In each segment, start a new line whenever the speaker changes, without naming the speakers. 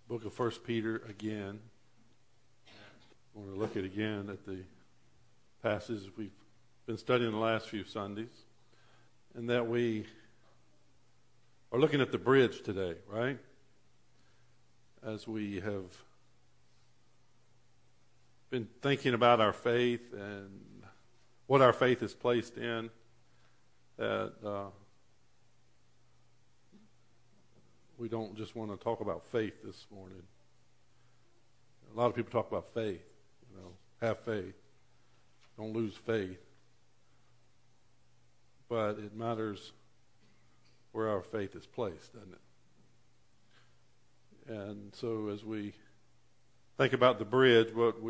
book of 1 Peter again. I want to look at the passage we've been studying the last few Sundays, and that we are looking at the bridge today, right? As we have been thinking about our faith and what our faith is placed in, that we don't just want to talk about faith this morning. A lot of people talk about faith, have faith, don't lose faith. But it matters where our faith is placed, doesn't it? And so as we think about the bridge,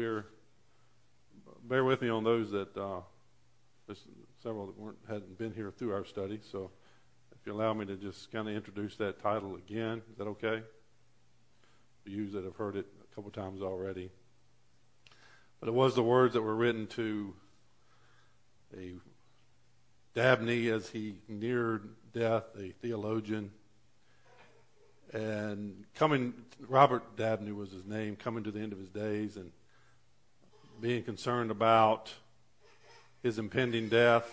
bear with me on those that, there's several that hadn't been here through our study, so if you allow me to just kind of introduce that title again, is that okay? For you that have heard it a couple times already. But it was the words that were written to a Dabney as he neared death, a theologian. And Robert Dabney was his name, coming to the end of his days and being concerned about his impending death.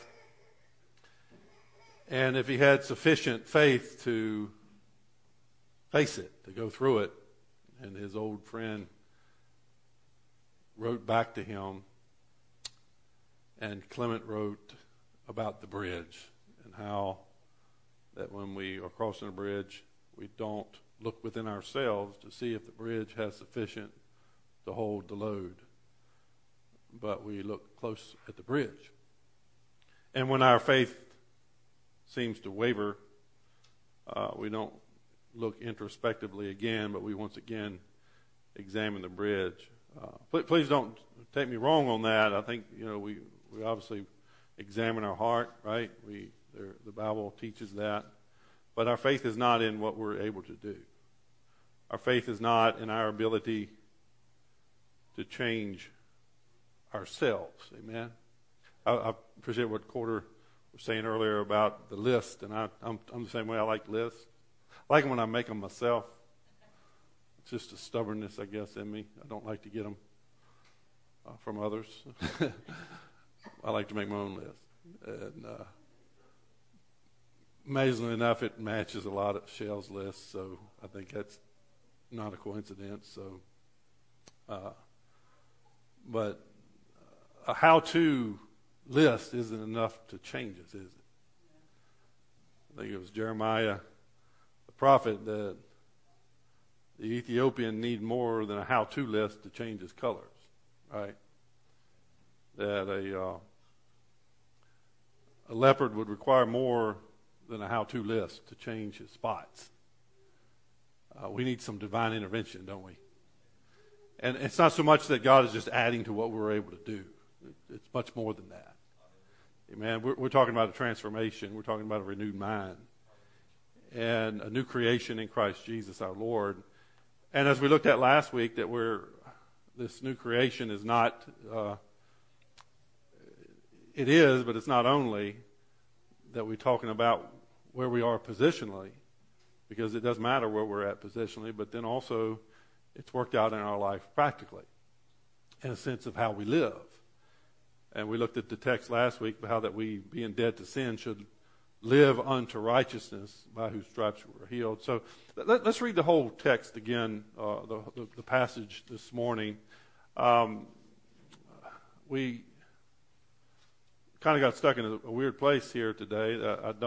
And if he had sufficient faith to face it, to go through it. And his old friend wrote back to him, and Clement wrote about the bridge and how that when we are crossing a bridge, we don't look within ourselves to see if the bridge has sufficient to hold the load, but we look close at the bridge. And when our faith seems to waver, we don't look introspectively again, but we once again examine the bridge. Please don't take me wrong on that. I think we obviously examine our heart, right? The Bible teaches that, but our faith is not in what we're able to do. Our faith is not in our ability to change ourselves. Amen. I appreciate what Corder was saying earlier about the list, and I'm the same way. I like lists. I like them when I make them myself. It's just a stubbornness, I guess, in me. I don't like to get them from others. I like to make my own list. And amazingly enough, it matches a lot of Shell's lists, so I think that's not a coincidence. So, but a how-to list isn't enough to change us, is it? I think it was Jeremiah, the prophet, that the Ethiopian need more than a how-to list to change his colors, right? That a leopard would require more than a how-to list to change his spots. We need some divine intervention, don't we? And it's not so much that God is just adding to what we're able to do. It's much more than that. Amen. We're talking about a transformation. We're talking about a renewed mind and a new creation in Christ Jesus our Lord. And as we looked at last week, that this new creation is not, it is, but it's not only that we're talking about where we are positionally, because it does matter where we're at positionally, but then also it's worked out in our life practically, in a sense of how we live. And we looked at the text last week, how that we, being dead to sin, should live unto righteousness, by whose stripes we were healed. So let's read the whole text again, the passage this morning. We kind of got stuck in a weird place here today.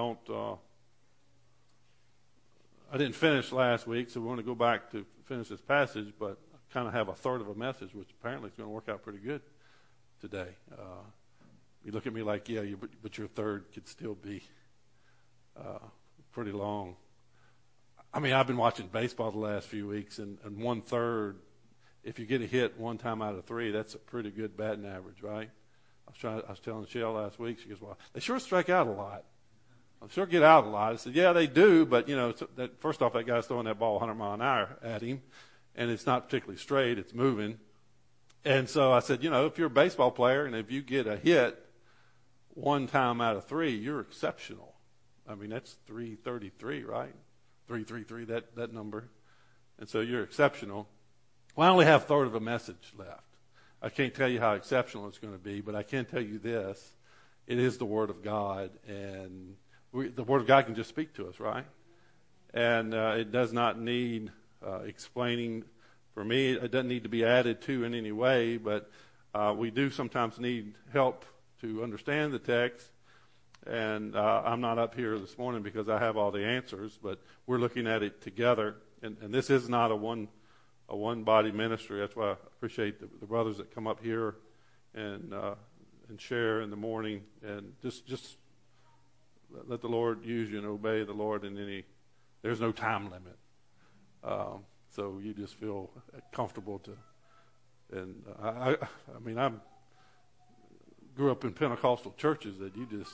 I didn't finish last week, so we want to go back to finish this passage, but I kind of have a third of a message, which apparently is going to work out pretty good today. You look at me like, yeah, but your third could still be pretty long. I mean, I've been watching baseball the last few weeks, and 1/3, if you get a hit one time out of 3, that's a pretty good batting average, right? I was telling Shell last week, she goes, well, they sure strike out a lot. They sure get out a lot. I said, yeah, they do, but, first off, that guy's throwing that ball 100 mile an hour at him, and it's not particularly straight, it's moving. And so I said, if you're a baseball player and if you get a hit one time out of 3, you're exceptional. I mean, that's 333, right? 333, that number. And so you're exceptional. Well, I only have a third of a message left. I can't tell you how exceptional it's going to be, but I can tell you this. It is the Word of God, and the Word of God can just speak to us, right? And it does not need explaining. For me, it doesn't need to be added to in any way, but we do sometimes need help to understand the text. And I'm not up here this morning because I have all the answers, but we're looking at it together. And this is not a one-body ministry. That's why I appreciate the brothers that come up here and share in the morning. And just let the Lord use you and obey the Lord in any. There's no time limit. So you just feel comfortable to. And I mean, I grew up in Pentecostal churches that you just,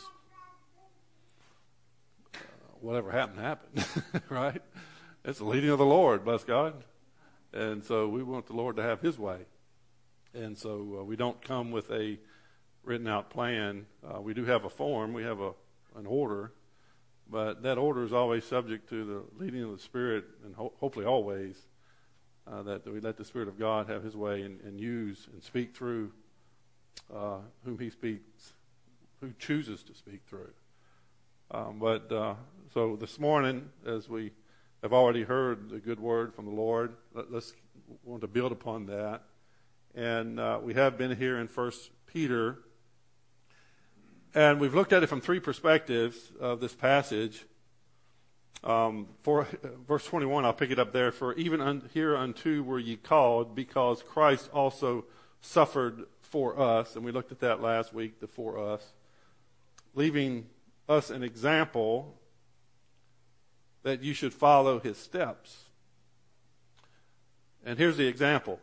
whatever happened, right? It's the leading of the Lord, bless God. And so we want the Lord to have His way. And so we don't come with a written out plan. We do have a form. We have an order. But that order is always subject to the leading of the Spirit, and hopefully always, that we let the Spirit of God have His way and use and speak through whom He speaks, who chooses to speak through. So this morning, as we have already heard the good word from the Lord, let's want to build upon that. And we have been here in 1 Peter, and we've looked at it from three perspectives of this passage. For verse 21, I'll pick it up there. For even hereunto were ye called, because Christ also suffered for us. And we looked at that last week, the for us. Leaving us an example that you should follow His steps. And here's the example.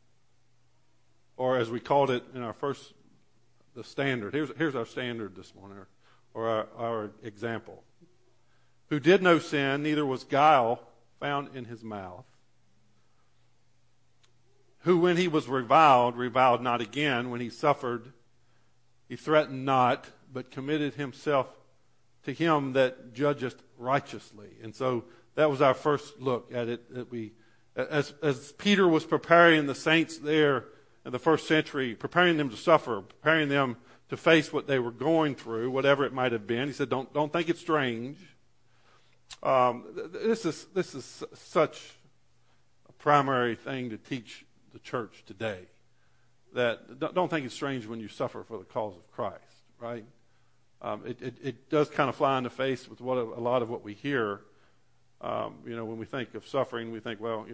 Or as we called it in our first, the standard. Here's our standard this morning, or our example. Who did no sin, neither was guile found in his mouth. Who, when he was reviled not again. When he suffered, he threatened not, but committed himself to him that judgeth righteously. And so that was our first look at it. That we, as Peter was preparing the saints there in the first century, preparing them to suffer, preparing them to face what they were going through, whatever it might have been, he said, "Don't think it's strange." This is such a primary thing to teach the church today, that don't think it's strange when you suffer for the cause of Christ, right? It does kind of fly in the face with what a lot of what we hear. When we think of suffering, we think, well,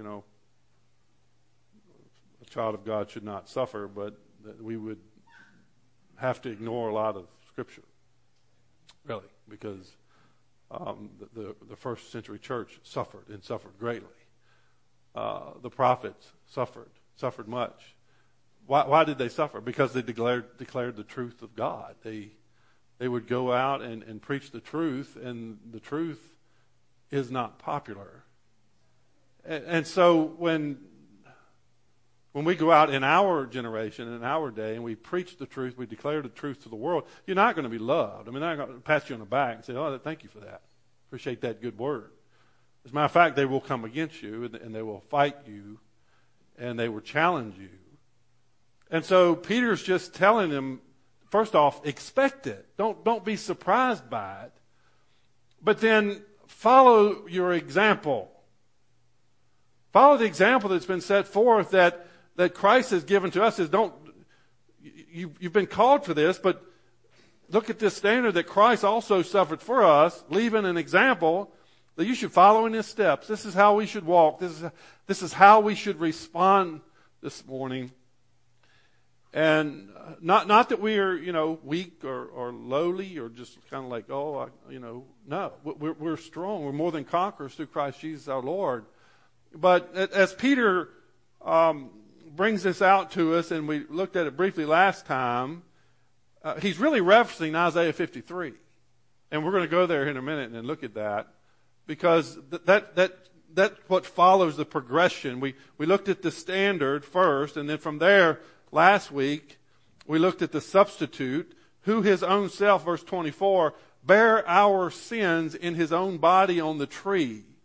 a child of God should not suffer, but we would have to ignore a lot of Scripture, really, because the first century church suffered and suffered greatly. The prophets suffered much. Why did they suffer? Because they declared the truth of God. They would go out and preach the truth, and the truth is not popular. And so when we go out in our generation, in our day, and we preach the truth, we declare the truth to the world, you're not going to be loved. I mean, they're not going to pat you on the back and say, "Oh, thank you for that. Appreciate that good word." As a matter of fact, they will come against you, and they will fight you, and they will challenge you. And so Peter's just telling them, first off, expect it. Don't be surprised by it. But then follow your example. Follow the example that's been set forth that Christ has given to us. You've been called for this, but look at this standard that Christ also suffered for us, leaving an example that you should follow in His steps. This is how we should walk. This is how we should respond this morning. And not that we are, weak or lowly or just kind of like, no. We're strong. We're more than conquerors through Christ Jesus our Lord. But as Peter brings this out to us, and we looked at it briefly last time, he's really referencing Isaiah 53. And we're going to go there in a minute and look at that, because that's what follows the progression. We looked at the standard first, and then from there, last week, we looked at the substitute, who His own self, verse 24, bare our sins in His own body on the tree,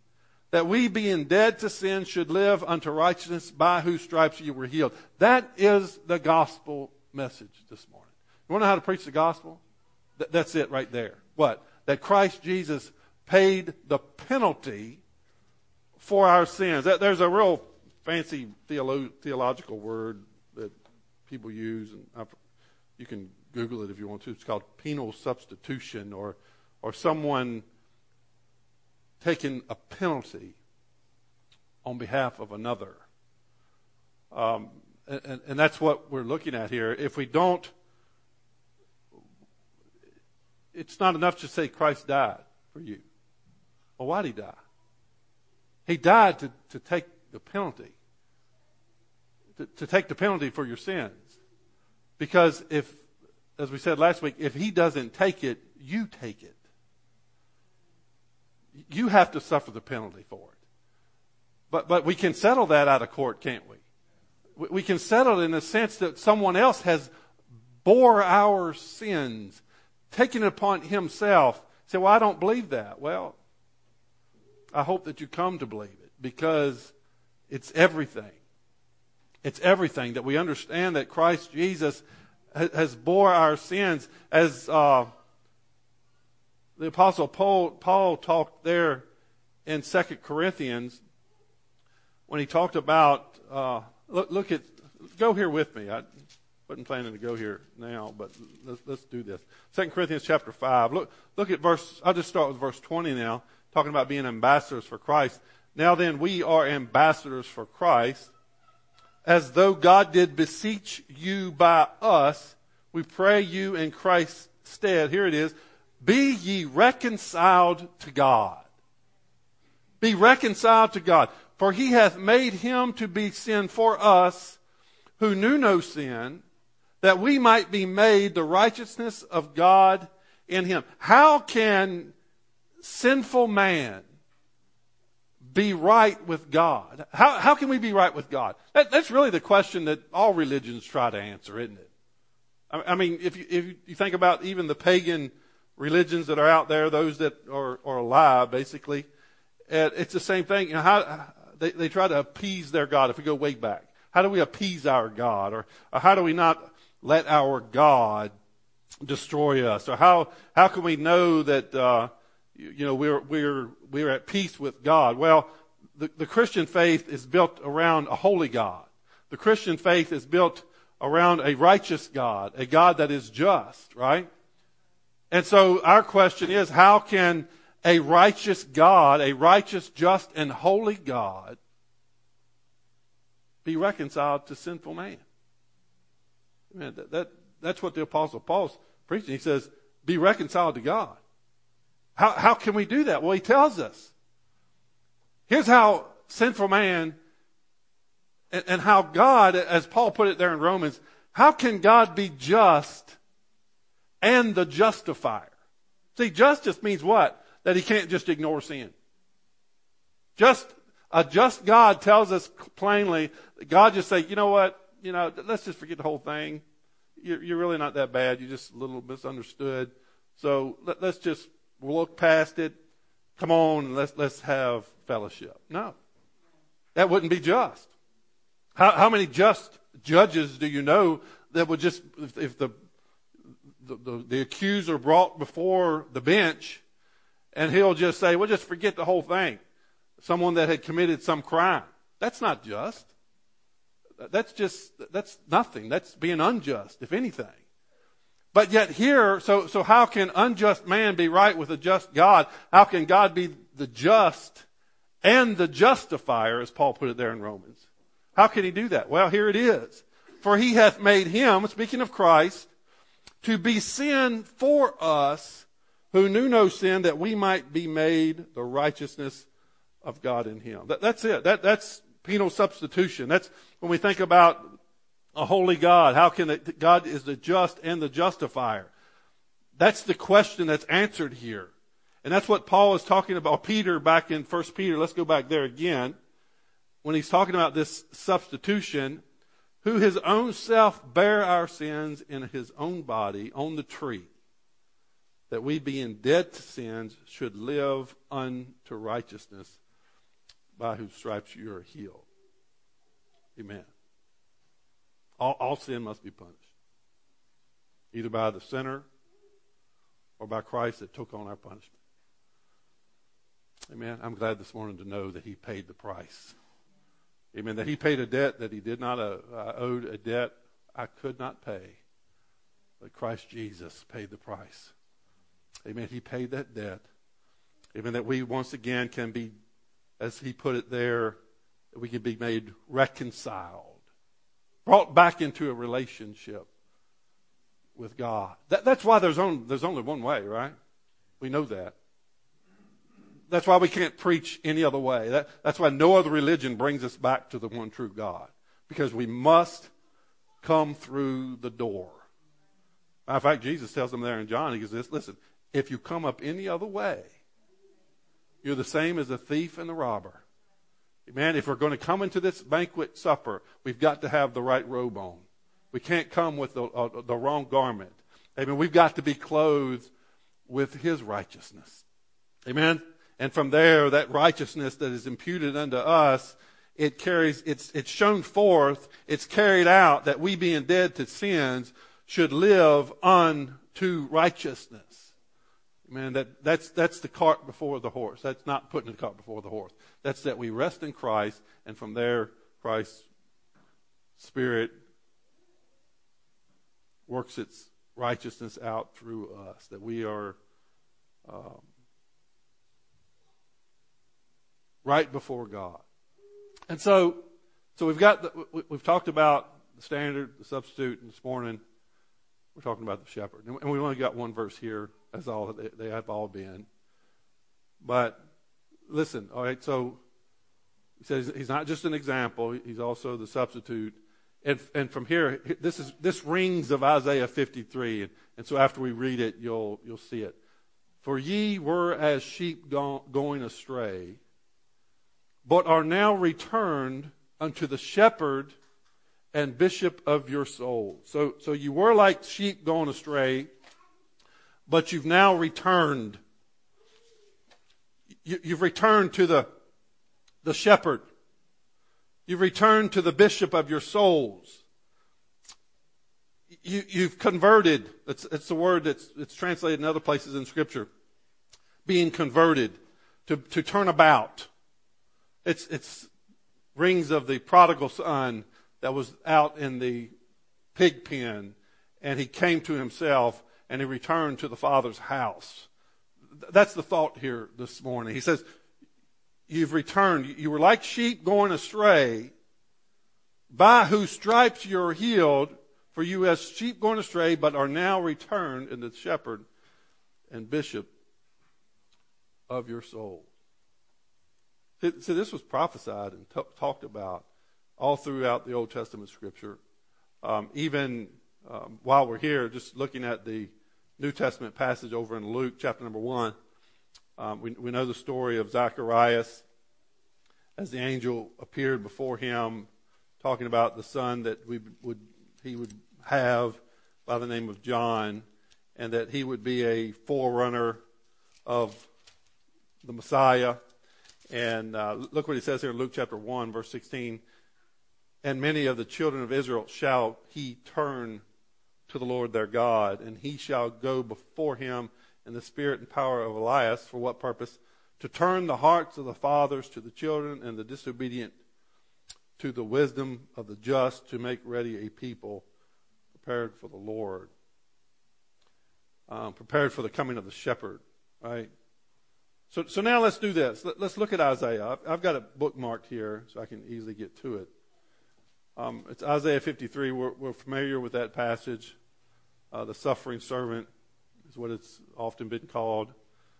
that we being dead to sin should live unto righteousness, by whose stripes you were healed. That is the gospel message this morning. You want to know how to preach the gospel? That's it right there. What? That Christ Jesus paid the penalty for our sins. There's a real fancy theological word that people use, and you can Google it if you want to. It's called penal substitution, or someone taking a penalty on behalf of another. And that's what we're looking at here. If we don't, it's not enough to say Christ died for you. Well, why did he die? He died to take the penalty. To take the penalty for your sins. Because if, as we said last week, if he doesn't take it, you take it. You have to suffer the penalty for it. But we can settle that out of court, can't we? We can settle it in the sense that someone else has bore our sins, taken it upon himself. Say, well, I don't believe that. Well, I hope that you come to believe it, because it's everything. It's everything that we understand that Christ Jesus has bore our sins. As the Apostle Paul talked there in 2 Corinthians, when he talked about, go here with me. I wasn't planning to go here now, but let's do this. 2 Corinthians chapter 5. Look at I'll just start with verse 20 now, talking about being ambassadors for Christ. Now then, we are ambassadors for Christ, as though God did beseech you by us. We pray you in Christ's stead. Here it is. Be ye reconciled to God. Be reconciled to God. For he hath made him to be sin for us, who knew no sin, that we might be made the righteousness of God in him. How can sinful man be right with God? How can we be right with God? That's really the question that all religions try to answer, isn't it? I mean, if you think about even the pagan religions that are out there, those that are alive, basically, it's the same thing. You know, how they try to appease their God. If we go way back, how do we appease our God, or how do we not let our God destroy us, or how can we know that we're at peace with God? Well, the Christian faith is built around a holy God. The Christian faith is built around a righteous God, a God that is just, right? And so our question is, how can a righteous God, a righteous, just, and holy God, be reconciled to sinful man? Man, that's what the Apostle Paul's preaching. He says, be reconciled to God. How can we do that? Well, he tells us. Here's how sinful man and how God, as Paul put it there in Romans, how can God be just and the justifier? See, justice means what? That he can't just ignore sin. A just God tells us plainly that God just say, you know what? Let's just forget the whole thing. You're really not that bad. You're just a little misunderstood. So let's just look past it. Come on, and let's have fellowship. No, that wouldn't be just. How many just judges do you know that would just, if the accuser brought before the bench, and he'll just say, well, just forget the whole thing. Someone that had committed some crime. That's not just. That's nothing. That's being unjust, if anything. But yet here, so how can unjust man be right with a just God? How can God be the just and the justifier, as Paul put it there in Romans? How can he do that? Well, here it is. For he hath made him, speaking of Christ, to be sin for us who knew no sin, that we might be made the righteousness of God in him. That's it. That's penal substitution. That's when we think about a holy God. How can God is the just and the justifier? That's the question that's answered here. And that's what Paul is talking about. Peter, back in 1 Peter, let's go back there again. When he's talking about this substitution, who his own self bare our sins in his own body on the tree, that we being dead to sins should live unto righteousness, by whose stripes you are healed. Amen. All sin must be punished, either by the sinner or by Christ that took on our punishment. Amen. I'm glad this morning to know that he paid the price. Amen. That he paid a debt that he did not owed, a debt I could not pay. But Christ Jesus paid the price. Amen. He paid that debt. Amen. That we once again can be, as he put it there, that we can be made reconciled. Brought back into a relationship with God. That's why there's only one way, right? We know that. That's why we can't preach any other way. That's why no other religion brings us back to the one true God. Because we must come through the door. Matter of fact, Jesus tells them there in John, he goes this, listen, if you come up any other way, you're the same as the thief and the robber. Amen. If we're going to come into this banquet supper, we've got to have the right robe on. We can't come with the wrong garment. Amen. We've got to be clothed with his righteousness. Amen. And from there, that righteousness that is imputed unto us, it's shown forth, it's carried out that we being dead to sins should live unto righteousness. Amen. That's the cart before the horse. That's not putting the cart before the horse. That's that we rest in Christ, and from there, Christ's Spirit works its righteousness out through us. That we are right before God. And so we've talked about the standard, the substitute, and this morning we're talking about the shepherd. And we only got one verse here. That's all they have all been. But listen, all right, so he says he's not just an example, he's also the substitute. And from here, this rings of Isaiah 53. And so after we read it, you'll see it. For ye were as sheep going astray, but are now returned unto the shepherd and bishop of your souls. So you were like sheep going astray, but you've now returned. You've returned to the shepherd. You've returned to the bishop of your souls. You've converted. It's the word it's translated in other places in Scripture. Being converted, to turn about. It's rings of the prodigal son that was out in the pig pen, and he came to himself, and he returned to the Father's house. That's the thought here this morning. He says, you've returned. You were like sheep going astray, by whose stripes you're healed, for you as sheep going astray, but are now returned in the shepherd and bishop of your soul. So this was prophesied and talked about all throughout the Old Testament Scripture. Even while we're here, just looking at the New Testament passage over in Luke chapter number 1, we know the story of Zacharias as the angel appeared before him, talking about the son that he would have by the name of John, and that he would be a forerunner of the Messiah. And look what he says here in Luke chapter 1, verse 16. And many of the children of Israel shall he turn to the Lord their God, and he shall go before him in the spirit and power of Elias. For what purpose? To turn the hearts of the fathers to the children, and the disobedient to the wisdom of the just, to make ready a people prepared for the Lord. Prepared for the coming of the shepherd, right? So now let's do this. Let's look at Isaiah. I've got it bookmarked here so I can easily get to it. It's Isaiah 53. We're familiar with that passage. The suffering servant is what it's often been called.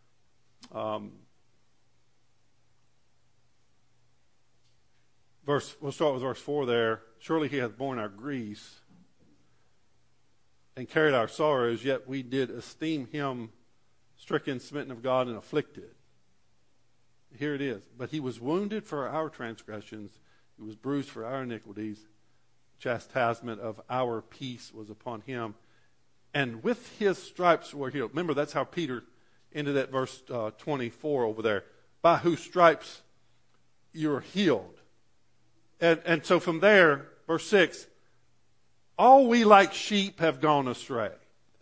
We'll start with verse 4 there. Surely he hath borne our griefs and carried our sorrows, yet we did esteem him stricken, smitten of God, and afflicted. Here it is. But he was wounded for our transgressions. He was bruised for our iniquities. Chastisement of our peace was upon him. And with his stripes were healed. Remember, that's how Peter ended at verse 24 over there. By whose stripes you're healed. And so from there, verse 6, all we like sheep have gone astray.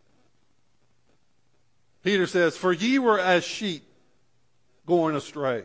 Peter says, for ye were as sheep going astray.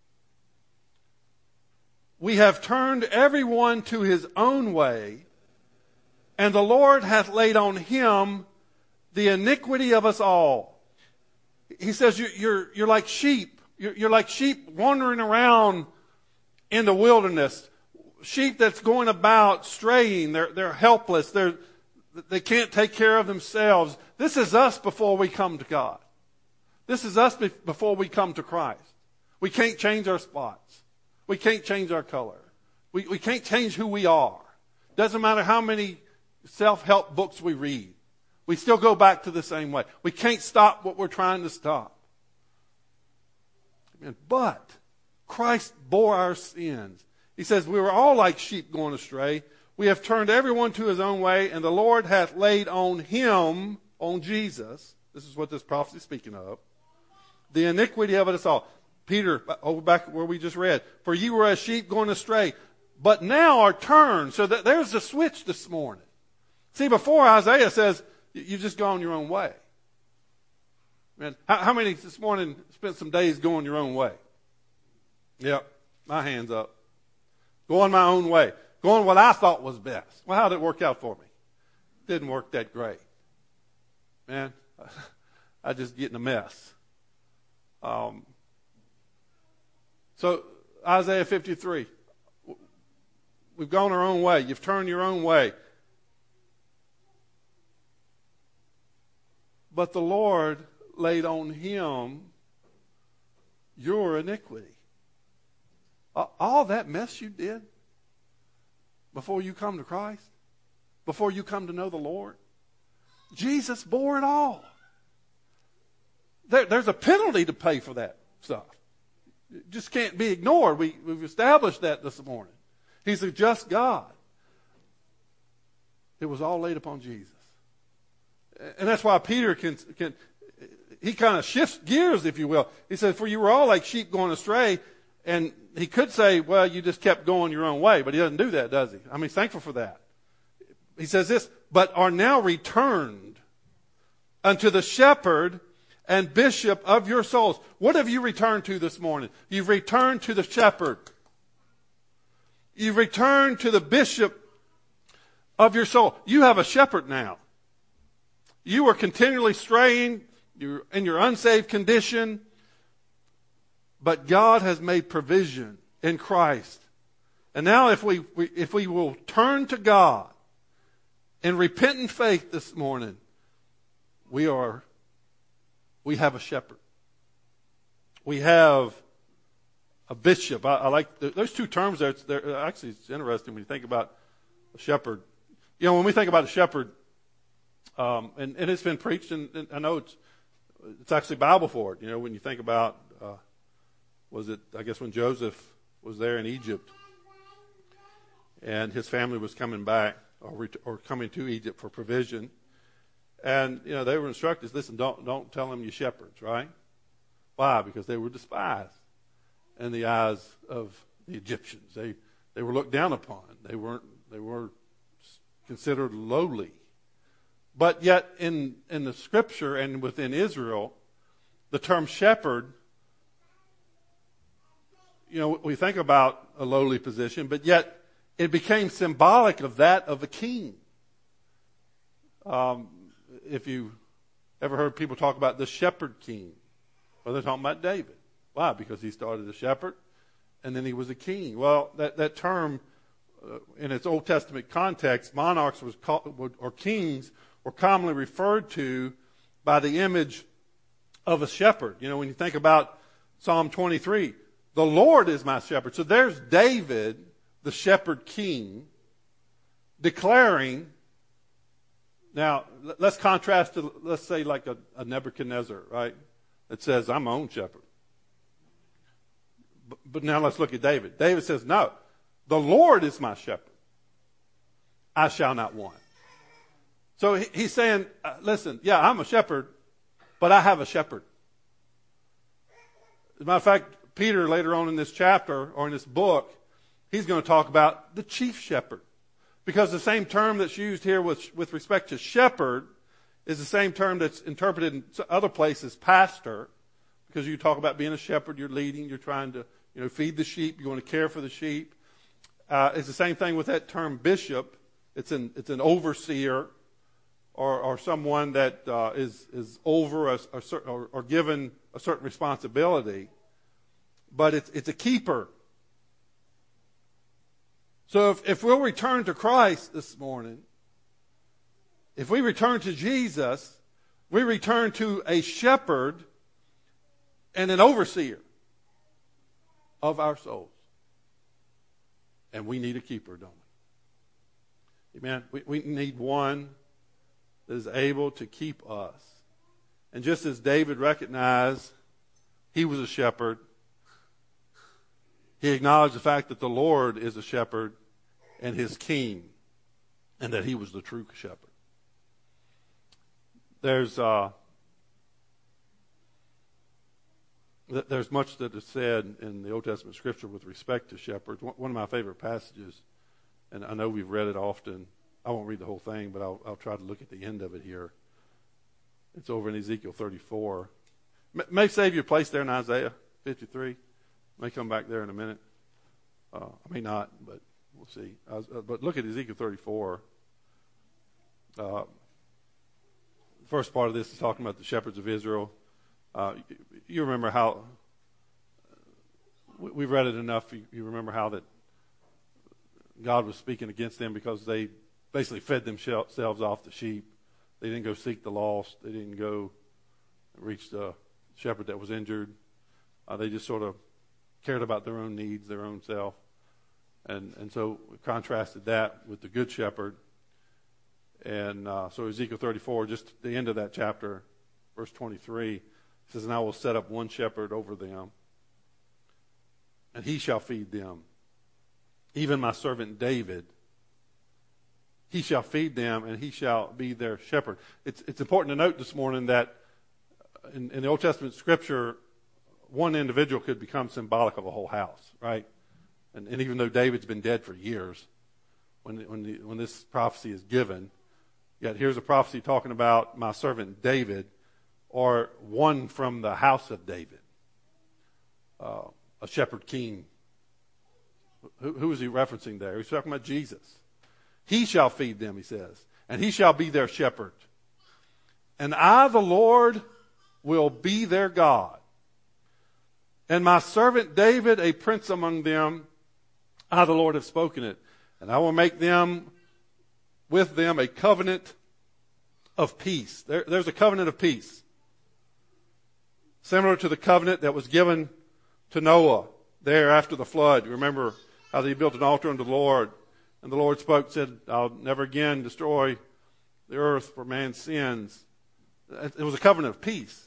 We have turned every one to his own way, and the Lord hath laid on him the iniquity of us all. He says, you're like sheep. You're like sheep wandering around in the wilderness. Sheep that's going about straying. They're helpless. They can't take care of themselves. This is us before we come to God. This is us before we come to Christ. We can't change our spots. We can't change our color. We can't change who we are. Doesn't matter how many self-help books we read. We still go back to the same way. We can't stop what we're trying to stop. But Christ bore our sins. He says, we were all like sheep going astray. We have turned everyone to his own way, and the Lord hath laid on him, on Jesus, this is what this prophecy is speaking of, the iniquity of us all. Peter, over back where we just read, for ye were as sheep going astray, but now are turned. So there's the switch this morning. See, before Isaiah says, you've just gone your own way. Man, how many this morning spent some days going your own way? Yep, my hand's up. Going my own way. Going what I thought was best. Well, how did it work out for me? Didn't work that great. Man, I just get in a mess. So, Isaiah 53. We've gone our own way. You've turned your own way. But the Lord laid on him your iniquity. All that mess you did before you come to Christ, before you come to know the Lord, Jesus bore it all. There's a penalty to pay for that stuff. It just can't be ignored. We've established that this morning. He's a just God. It was all laid upon Jesus. And that's why Peter he kind of shifts gears, if you will. He says, for you were all like sheep going astray. And he could say, well, you just kept going your own way. But he doesn't do that, does he? I mean, he's thankful for that. He says this, but are now returned unto the shepherd and bishop of your souls. What have you returned to this morning? You've returned to the shepherd. You've returned to the bishop of your soul. You have a shepherd now. You were continually straying. You're in your unsaved condition. But God has made provision in Christ. And now if we will turn to God in repentant faith this morning, we have a shepherd. We have a bishop. I like those two terms there. Actually, it's interesting when you think about a shepherd. You know, when we think about a shepherd, and it's been preached, and I know it's actually Bible for it. You know, when you think about, when Joseph was there in Egypt, and his family was coming back or coming to Egypt for provision, and you know they were instructed, listen, don't tell them you shepherds, right? Why? Because they were despised in the eyes of the Egyptians. They were looked down upon. They were considered lowly. But yet in the scripture and within Israel, the term shepherd, you know, we think about a lowly position, but yet it became symbolic of that of a king. If you ever heard people talk about the shepherd king, well, they're talking about David. Why? Because he started as a shepherd, and then he was a king. Well, that term, in its Old Testament context, monarchs or kings were commonly referred to by the image of a shepherd. You know, when you think about Psalm 23, the Lord is my shepherd. So there's David, the shepherd king, declaring. Now, let's contrast to, let's say, like a Nebuchadnezzar, right? That says, I'm my own shepherd. But now let's look at David. David says, no, the Lord is my shepherd. I shall not want. So he's saying, listen, yeah, I'm a shepherd, but I have a shepherd. As a matter of fact, Peter, later on in this chapter or in this book, he's going to talk about the chief shepherd. Because the same term that's used here with respect to shepherd is the same term that's interpreted in other places, pastor. Because you talk about being a shepherd, you're leading, you're trying to feed the sheep, you want to care for the sheep. It's the same thing with that term bishop. It's an overseer or someone that is over a certain, or given a certain responsibility. But it's a keeper. So if we'll return to Christ this morning, if we return to Jesus, we return to a shepherd and an overseer of our souls. And we need a keeper, don't we? Amen. We need one that is able to keep us. And just as David recognized he was a shepherd, he acknowledged the fact that the Lord is a shepherd and his king, and that he was the true shepherd. There's much that is said in the Old Testament scripture with respect to shepherds. One of my favorite passages, and I know we've read it often. I won't read the whole thing, but I'll try to look at the end of it here. It's over in Ezekiel 34. May save your place there in Isaiah 53. May come back there in a minute. I may not, but we'll see. But look at Ezekiel 34. The first part of this is talking about the shepherds of Israel. You remember how, we've read it enough, you remember how that God was speaking against them because they basically fed themselves off the sheep. They didn't go seek the lost. They didn't go reach the shepherd that was injured. They just sort of cared about their own needs, their own self. And so we contrasted that with the good shepherd. And so Ezekiel 34, just the end of that chapter, verse 23, says, "And I will set up one shepherd over them, and he shall feed them. Even my servant David, he shall feed them, and he shall be their shepherd." It's important to note this morning that in the Old Testament scripture, one individual could become symbolic of a whole house, right? And even though David's been dead for years, when this prophecy is given, yet here's a prophecy talking about my servant David, or one from the house of David, a shepherd king. Who is he referencing there? He's talking about Jesus. He shall feed them, he says, and he shall be their shepherd. And I, the Lord, will be their God. And my servant David, a prince among them, I, the Lord, have spoken it. And I will make them, with them, a covenant of peace. There's a covenant of peace. Similar to the covenant that was given to Noah there after the flood. You remember how they built an altar unto the Lord. And the Lord spoke, said, "I'll never again destroy the earth for man's sins." It was a covenant of peace.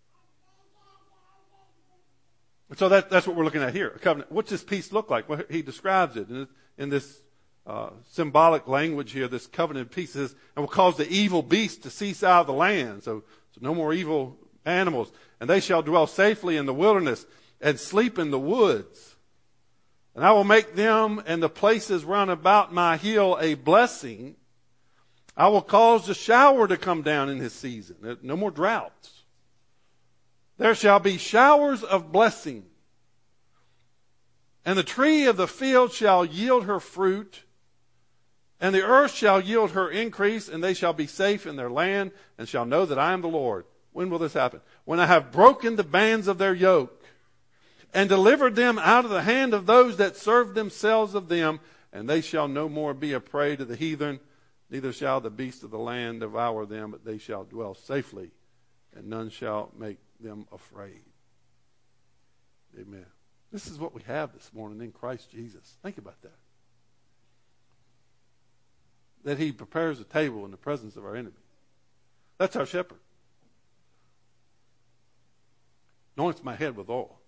And so that's what we're looking at here. A covenant. What's this peace look like? Well, he describes it in this symbolic language here. This covenant of peace says, "And will cause the evil beast to cease out of the land." So no more evil animals. "And they shall dwell safely in the wilderness and sleep in the woods. And I will make them and the places round about my hill a blessing. I will cause the shower to come down in his season." No more droughts. "There shall be showers of blessing. And the tree of the field shall yield her fruit. And the earth shall yield her increase. And they shall be safe in their land and shall know that I am the Lord." When will this happen? "When I have broken the bands of their yoke and delivered them out of the hand of those that serve themselves of them. And they shall no more be a prey to the heathen, neither shall the beasts of the land devour them, but they shall dwell safely, and none shall make them afraid." Amen. This is what we have this morning in Christ Jesus. Think about that. That he prepares a table in the presence of our enemy. That's our shepherd. "Anoints my head with oil.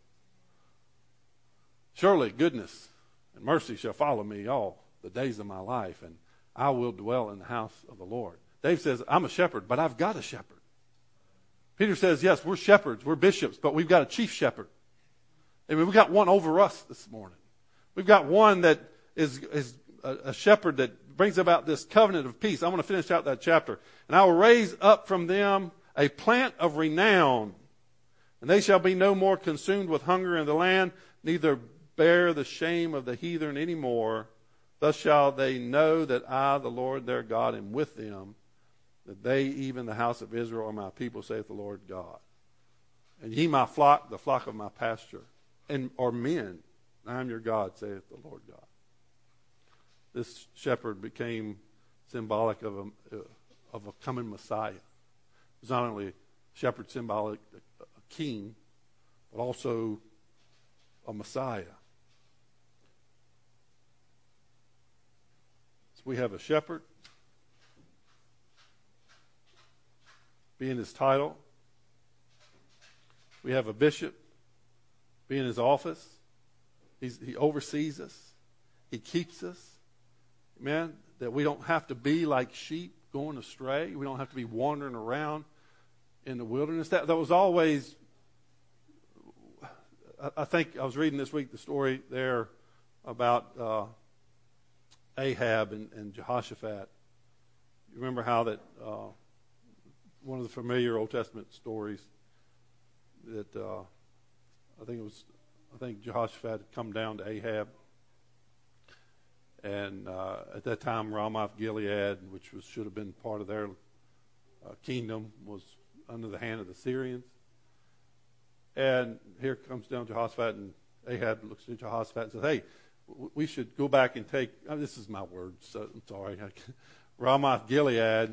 Surely goodness and mercy shall follow me all the days of my life, and I will dwell in the house of the Lord." Dave says, "I'm a shepherd, but I've got a shepherd." Peter says, yes, we're shepherds, we're bishops, but we've got a chief shepherd. I mean, we've got one over us this morning. We've got one that is a shepherd that brings about this covenant of peace. I'm going to finish out that chapter. And I will raise up from them a plant of renown, and they shall be no more consumed with hunger in the land, neither bear the shame of the heathen any more. Thus shall they know that I, the Lord their God, am with them, that they, even the house of Israel, are my people, saith the Lord God. And ye my flock, the flock of my pasture, and are men. I am your God, saith the Lord God. This shepherd became symbolic of a coming Messiah. It was not only a shepherd symbolic, a king, but also a Messiah. So we have a shepherd being his title. We have a bishop being his office. He oversees us. He keeps us. Amen. That we don't have to be like sheep going astray. We don't have to be wandering around in the wilderness. That was always, I think I was reading this week the story there about Ahab and Jehoshaphat. You remember how that one of the familiar Old Testament stories that I think Jehoshaphat had come down to Ahab. And at that time, Ramoth Gilead, which should have been part of their kingdom, was under the hand of the Syrians. And here comes down Jehoshaphat, and Ahab looks at Jehoshaphat and says, hey, we should go back and take, this is my words, so I'm sorry, Ramoth Gilead,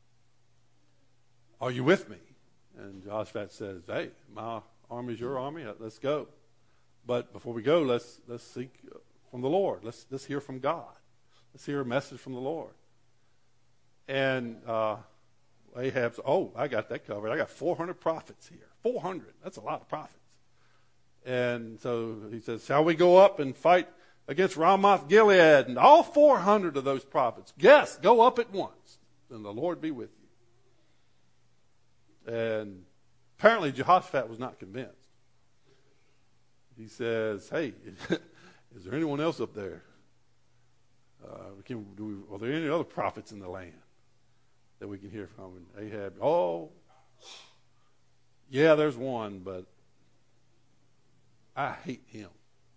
are you with me? And Jehoshaphat says, hey, my army is your army, let's go. But before we go, let's seek from the Lord. Let's hear from God. Let's hear a message from the Lord. And Ahab's, I got that covered. I got 400 prophets here. 400. That's a lot of prophets. And so he says, shall we go up and fight against Ramoth Gilead? And all 400 of those prophets, yes, go up at once. Then the Lord be with you. And apparently Jehoshaphat was not convinced. He says, hey, is there anyone else up there? Are there any other prophets in the land that we can hear from? And Ahab, yeah, there's one, but I hate him.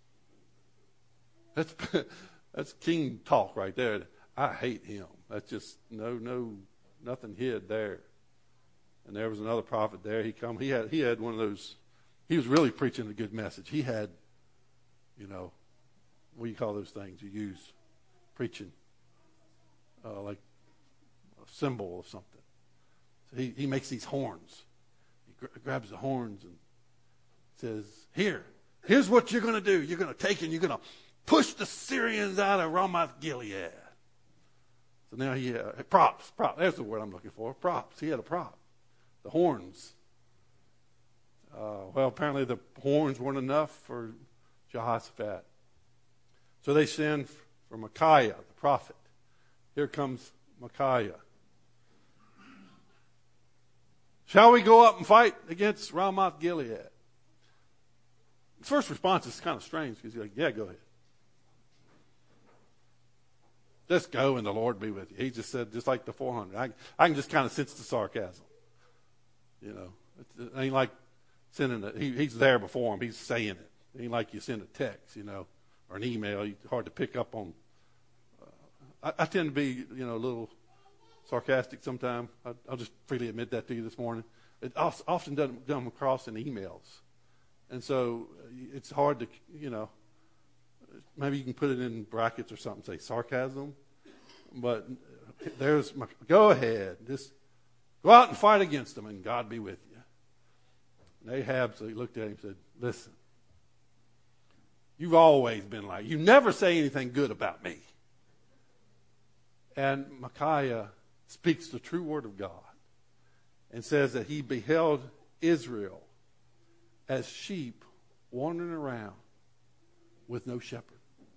That's king talk right there. I hate him. That's just nothing hid there. And there was another prophet there. He had one of those. He was really preaching a good message. He had, what do you call those things you use? Preaching. Like a symbol of something. So he makes these horns. He grabs the horns and says, here's what you're going to do. You're going to take and you're going to push the Syrians out of Ramoth Gilead. So now he had props. There's the word I'm looking for. Props. He had a prop. The horns. Well, apparently the horns weren't enough for Jehoshaphat. So they send for Micaiah, the prophet. Here comes Micaiah. Shall we go up and fight against Ramoth Gilead? His first response is kind of strange because he's like, yeah, go ahead. Just go and the Lord be with you. He just said, just like the 400. I can just kind of sense the sarcasm. It ain't like sending he's there before him. He's saying it. It ain't like you send a text, or an email. It's hard to pick up on. I tend to be, a little sarcastic sometimes. I'll just freely admit that to you this morning. It often doesn't come across in emails. And so it's hard to, maybe you can put it in brackets or something, say sarcasm. But go ahead. Just go out and fight against them and God be with you. And Ahab, so he looked at him and said, listen, you've always been like, you never say anything good about me. And Micaiah speaks the true word of God and says that he beheld Israel as sheep wandering around with no shepherd.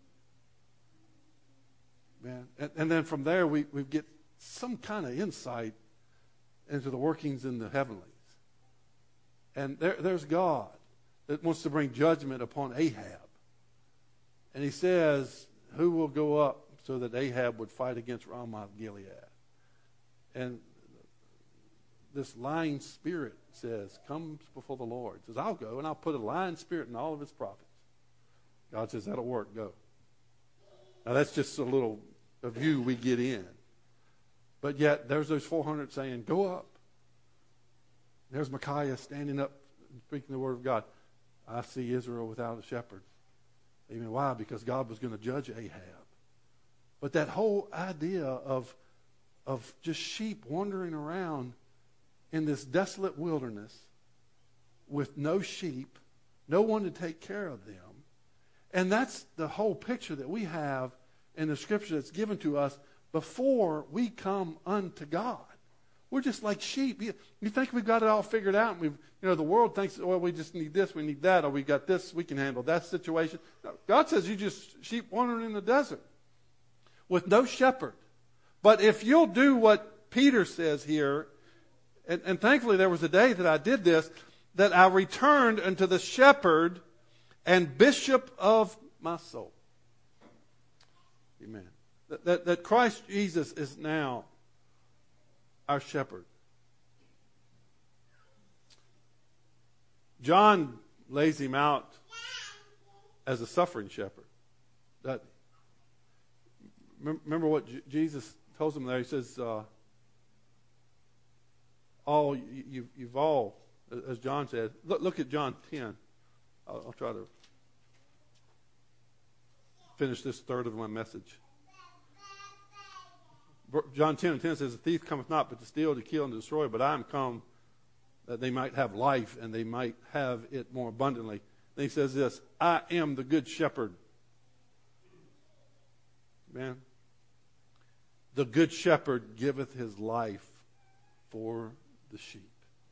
Man. And then from there we get some kind of insight into the workings in the heavenlies. And there's God that wants to bring judgment upon Ahab. And he says, who will go up so that Ahab would fight against Ramoth Gilead? And this lying spirit says, comes before the Lord. Says, I'll go and I'll put a lying spirit in all of his prophets. God says, that'll work, go. Now that's just a view we get in. But yet there's those 400 saying, go up. There's Micaiah standing up and speaking the word of God. I see Israel without a shepherd. Amen. Why? Because God was going to judge Ahab. But that whole idea of just sheep wandering around in this desolate wilderness with no sheep, no one to take care of them. And that's the whole picture that we have in the scripture that's given to us before we come unto God. We're just like sheep. You think we've got it all figured out, and the world thinks, well, we just need this, we need that, or we got this, we can handle that situation. No, God says you just sheep wandering in the desert with no shepherd. But if you'll do what Peter says here, and thankfully there was a day that I did this, that I returned unto the shepherd and bishop of my soul. Amen. That Christ Jesus is now our shepherd. John lays him out as a suffering shepherd. Remember what Jesus tells him there? He says, you've all, as John said, look at John 10. I'll try to finish this third of my message. John 10:10 says, the thief cometh not but to steal, to kill, and to destroy, but I am come that they might have life and they might have it more abundantly. Then he says this, I am the good shepherd. Man, the good shepherd giveth his life for the sheep.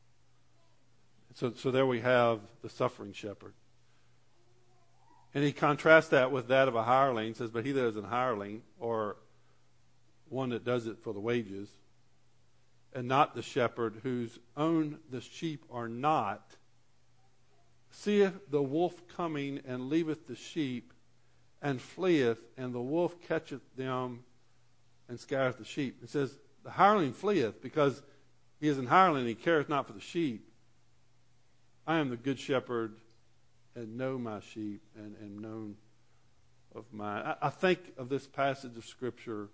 So there we have the suffering shepherd. And he contrasts that with that of a hireling. He says, but he that is an hireling, or one that does it for the wages, and not the shepherd, whose own the sheep are not, seeth the wolf coming, and leaveth the sheep, and fleeth, and the wolf catcheth them, and scattereth the sheep. It says, the hireling fleeth, because he is an hireling, and he careth not for the sheep. I am the good shepherd, and know my sheep, and am known of mine. I think of this passage of Scripture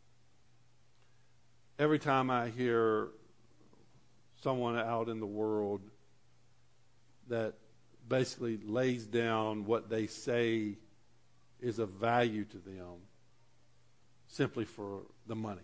every time I hear someone out in the world that basically lays down what they say is of value to them simply for the money.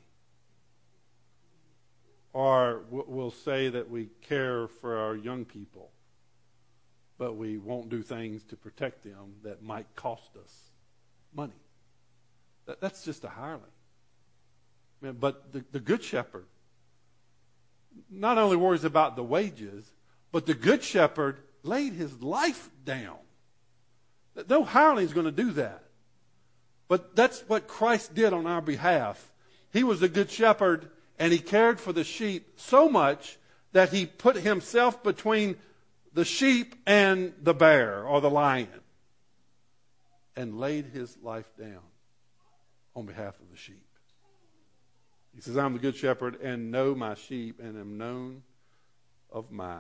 Or we'll say that we care for our young people, but we won't do things to protect them that might cost us money. That's just a hireling. But the good shepherd not only worries about the wages, but the good shepherd laid his life down. No hireling is going to do that. But that's what Christ did on our behalf. He was a good shepherd, and he cared for the sheep so much that he put himself between the sheep and the bear or the lion and laid his life down on behalf of the sheep. He says, I'm the good shepherd and know my sheep and am known of mine.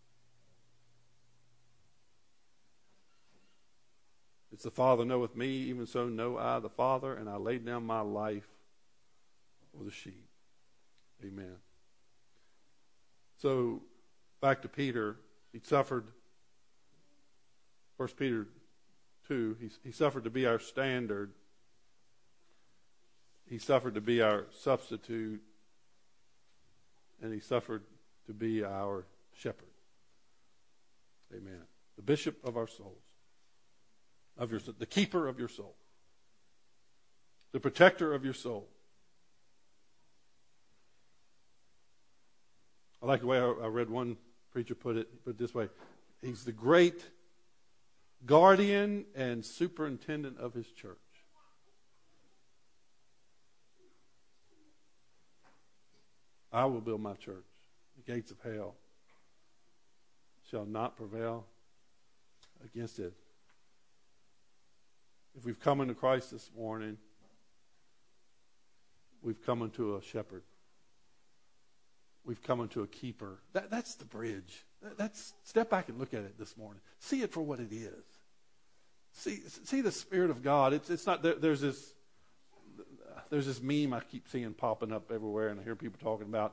It's the Father knoweth me, even so know I the Father, and I laid down my life for the sheep. Amen. So, back to Peter. He suffered, 1 Peter 2, he suffered to be our standard. He suffered to be our substitute, and he suffered to be our shepherd. Amen. The bishop of our souls, the keeper of your soul, the protector of your soul. I like the way I read one preacher put it this way. He's the great guardian and superintendent of his church. I will build my church. The gates of hell shall not prevail against it. If we've come into Christ this morning, we've come into a shepherd. We've come into a keeper. That's the bridge. Step back and look at it this morning. See it for what it is. See the Spirit of God. It's not. There's this meme I keep seeing popping up everywhere, and I hear people talking about.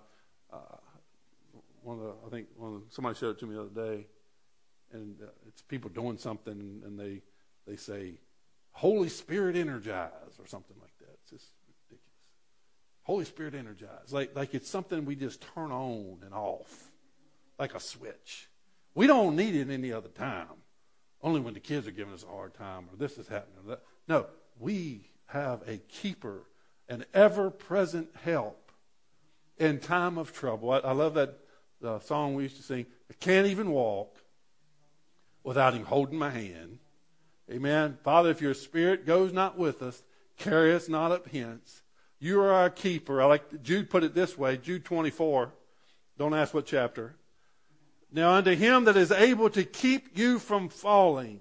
Somebody showed it to me the other day, and it's people doing something, and they say, "Holy Spirit energize" or something like that. It's just ridiculous. Holy Spirit energize, like it's something we just turn on and off, like a switch. We don't need it any other time. Only when the kids are giving us a hard time or this is happening. Or that. No, we have a keeper, an ever-present help in time of trouble. I love that song we used to sing. I can't even walk without him holding my hand. Amen. Father, if your Spirit goes not with us, carry us not up hence. You are our keeper. I like Jude put it this way, Jude 24. Don't ask what chapter. Now unto him that is able to keep you from falling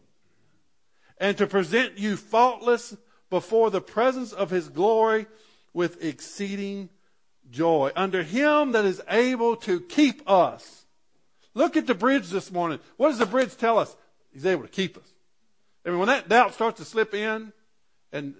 and to present you faultless before the presence of his glory with exceeding joy. Under him that is able to keep us. Look at the bridge this morning. What does the bridge tell us? He's able to keep us. I mean, when that doubt starts to slip in and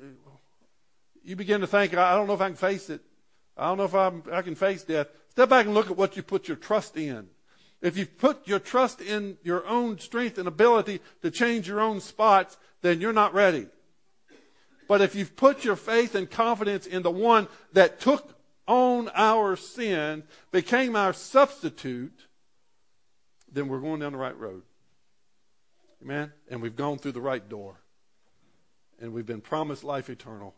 you begin to think, I don't know if I can face it. I don't know if I can face death. Step back and look at what you put your trust in. If you've put your trust in your own strength and ability to change your own spots, then you're not ready. But if you've put your faith and confidence in the one that took on our sin, became our substitute, then we're going down the right road. Amen? And we've gone through the right door. And we've been promised life eternal.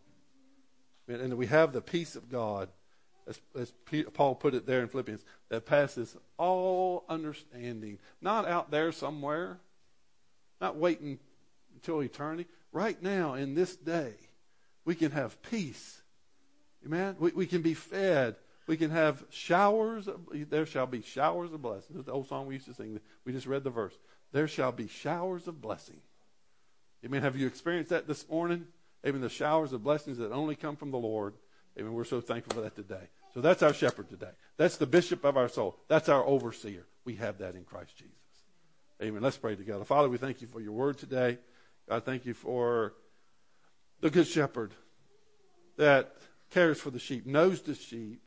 And we have the peace of God, as Paul put it there in Philippians, that passes all understanding. Not out there somewhere. Not waiting until eternity. Right now, in this day, we can have peace. Amen? We can be fed. We can have showers. There shall be showers of blessing. This is the old song we used to sing. We just read the verse. There shall be showers of blessing. Amen. Have you experienced that this morning? Even the showers of blessings that only come from the Lord. Amen. We're so thankful for that today. So that's our shepherd today. That's the bishop of our soul. That's our overseer. We have that in Christ Jesus. Amen. Let's pray together. Father, we thank you for your word today. God, thank you for the good shepherd that cares for the sheep, knows the sheep,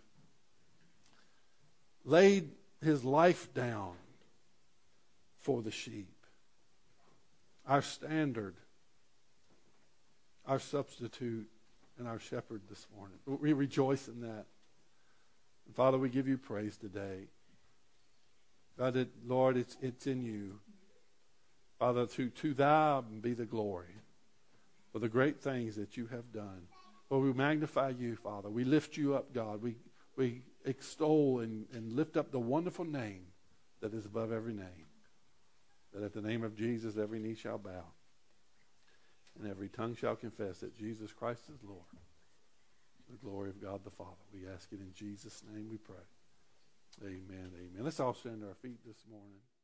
laid his life down for the sheep. Our standard, our substitute, and our shepherd this morning. We rejoice in that. And Father, we give you praise today. God, Lord, it's in you. Father, to thou be the glory for the great things that you have done. Lord, we magnify you, Father. We lift you up, God. We extol and lift up the wonderful name that is above every name. That at the name of Jesus, every knee shall bow. And every tongue shall confess that Jesus Christ is Lord. The glory of God the Father. We ask it in Jesus' name we pray. Amen, amen. Let's all stand to our feet this morning.